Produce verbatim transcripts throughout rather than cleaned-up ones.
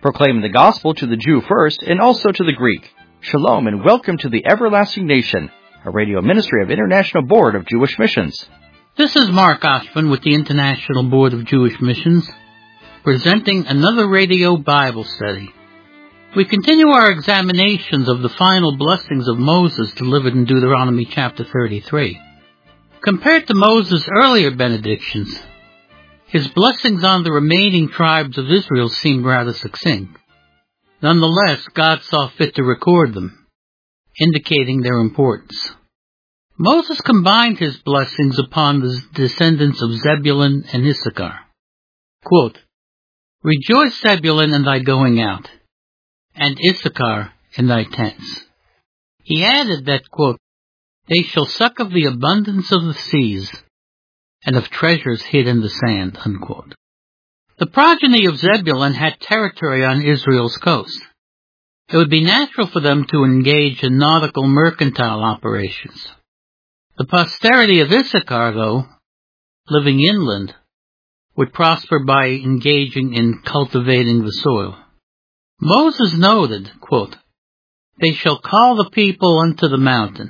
proclaiming the gospel to the Jew first and also to the Greek. Shalom and welcome to the Everlasting Nation, a radio ministry of International Board of Jewish Missions. This is Mark Oshman with the International Board of Jewish Missions, presenting another radio Bible study. We continue our examinations of the final blessings of Moses delivered in Deuteronomy chapter thirty-three. Compared to Moses' earlier benedictions, his blessings on the remaining tribes of Israel seemed rather succinct. Nonetheless, God saw fit to record them, indicating their importance. Moses combined his blessings upon the descendants of Zebulun and Issachar. Quote, "Rejoice, Zebulun, in thy going out, and Issachar in thy tents." He added that, quote, "They shall suck of the abundance of the seas, and of treasures hid in the sand," unquote. The progeny of Zebulun had territory on Israel's coast. It would be natural for them to engage in nautical mercantile operations. The posterity of Issachar, though, living inland, would prosper by engaging in cultivating the soil. Moses noted, quote, "They shall call the people unto the mountain.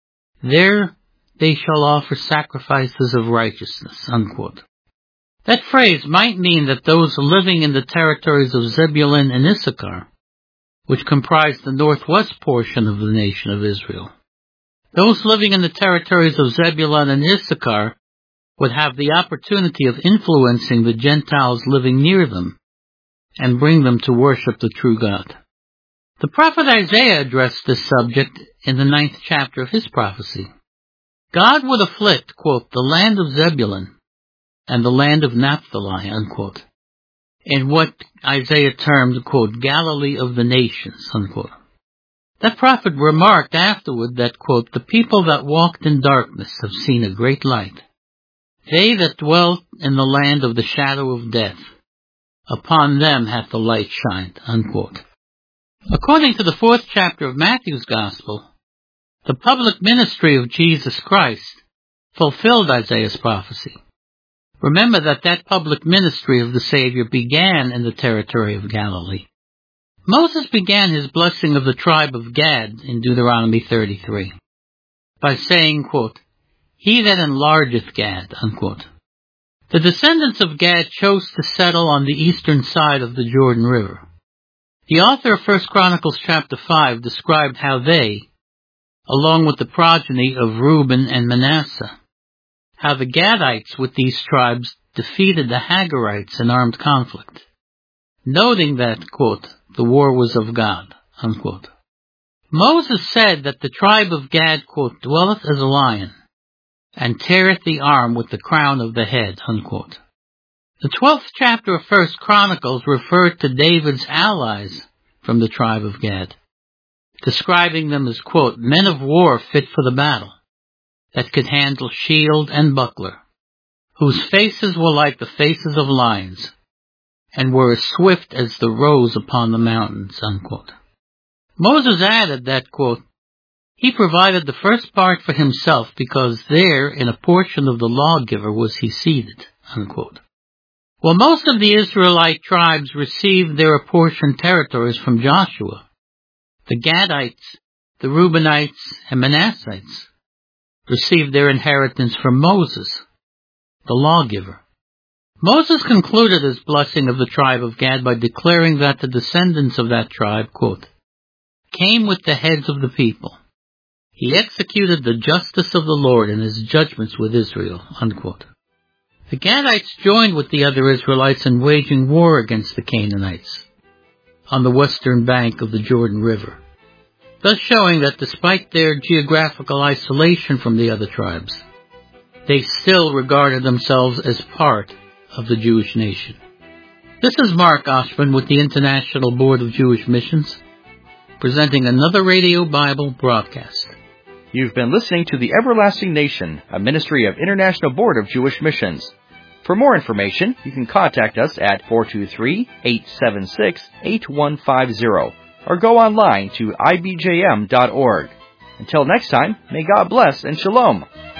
There they shall offer sacrifices of righteousness," unquote. That phrase might mean that those living in the territories of Zebulun and Issachar, which comprise the northwest portion of the nation of Israel, those living in the territories of Zebulun and Issachar would have the opportunity of influencing the Gentiles living near them and bring them to worship the true God. The prophet Isaiah addressed this subject in the ninth chapter of his prophecy. God would afflict, quote, "the land of Zebulun and the land of Naphtali," unquote, in what Isaiah termed, quote, "Galilee of the nations," unquote. That prophet remarked afterward that, quote, "The people that walked in darkness have seen a great light. They that dwelt in the land of the shadow of death, upon them hath the light shined," unquote. According to the fourth chapter of Matthew's Gospel, the public ministry of Jesus Christ fulfilled Isaiah's prophecy. Remember that that public ministry of the Savior began in the territory of Galilee. Moses began his blessing of the tribe of Gad in Deuteronomy thirty-three by saying, quote, "He that enlargeth Gad," unquote. The descendants of Gad chose to settle on the eastern side of the Jordan River. The author of First Chronicles chapter five described how they, along with the progeny of Reuben and Manasseh, how the Gadites with these tribes defeated the Hagarites in armed conflict, noting that, quote, "the war was of God," unquote. Moses said that the tribe of Gad, quote, "dwelleth as a lion, and teareth the arm with the crown of the head," unquote. The twelfth chapter of First Chronicles referred to David's allies from the tribe of Gad, describing them as, quote, "men of war fit for the battle, that could handle shield and buckler, whose faces were like the faces of lions, and were as swift as the roes upon the mountains," unquote. Moses added that, quote, "he provided the first part for himself because there in a portion of the lawgiver was he seated," unquote. While most of the Israelite tribes received their apportioned territories from Joshua, the Gadites, the Reubenites, and Manassites received their inheritance from Moses, the lawgiver. Moses concluded his blessing of the tribe of Gad by declaring that the descendants of that tribe, quote, "came with the heads of the people. He executed the justice of the Lord and his judgments with Israel," unquote. The Gadites joined with the other Israelites in waging war against the Canaanites on the western bank of the Jordan River, thus showing that despite their geographical isolation from the other tribes, they still regarded themselves as part of the Jewish nation. This is Mark Oshman with the International Board of Jewish Missions, presenting another radio Bible broadcast. You've been listening to the Everlasting Nation, a ministry of International Board of Jewish Missions. For more information, you can contact us at four two three, eight seven six, eight one five zero or go online to I B J M dot org. Until next time, may God bless and shalom.